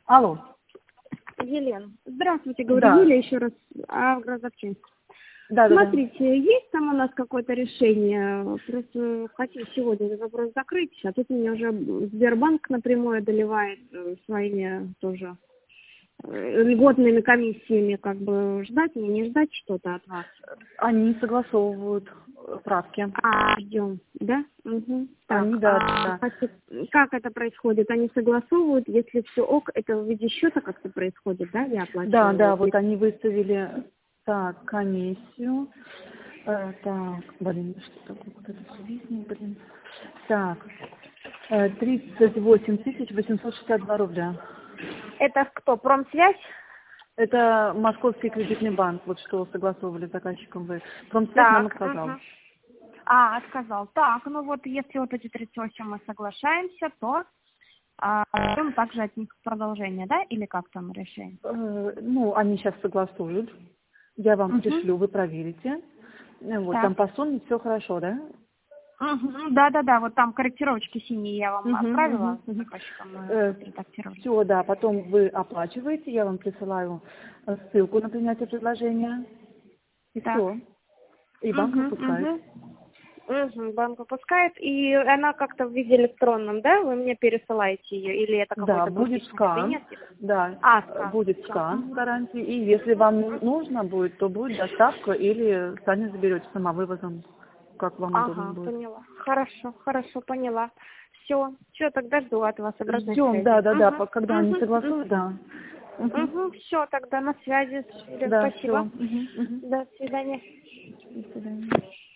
Алло. Елена. Здравствуйте, говорю, Да. Юля еще раз. Агрозапчасти. Да. Смотрите, есть там у нас какое-то решение? Просто хотим сегодня этот вопрос закрыть, а тут мне уже Сбербанк напрямую доливает своими тоже льготными комиссиями, как бы ждать мне, не ждать что-то от вас. Они согласовывают правки. Ждем, да? Угу. Так, Они, да. как это происходит? Они согласовывают, если все ок, это в виде счета как-то происходит, да? Я оплачиваю. Да, вот они выставили комиссию. Так, что такое, вот это все лишнее, Так, 38 862 рубля. Это кто? Промсвязь? Это Московский кредитный банк, вот что согласовывали с заказчиком вы. Промсвязь нам отказал. Ага. Отказал. Так, ну вот если вот эти 38 мы соглашаемся, то ждем также от них продолжение, да? Или как там решение? Они сейчас согласуют. Я вам пришлю, вы проверите. Вот, Так. там по сумме все хорошо, да? Да, вот там корректировочки синие я вам отправила, заказчикам мы редактировали. Все, да, потом вы оплачиваете, я вам присылаю ссылку на принятие предложения. И Так. все. И банк выпускает. Банк выпускает, и она как-то в виде электронном, да? Вы мне пересылаете ее, или это какой-то будет скан. Да, скан. будет скан гарантии. И если вам нужно будет, то будет доставка или сами заберете самовывозом, как вам удобно будет. Поняла. Хорошо, поняла. Все, тогда жду от вас обратной Ждем, связи. да, когда они согласуют, да. Все, тогда на связи. Да, Спасибо. всё. До свидания. До свидания.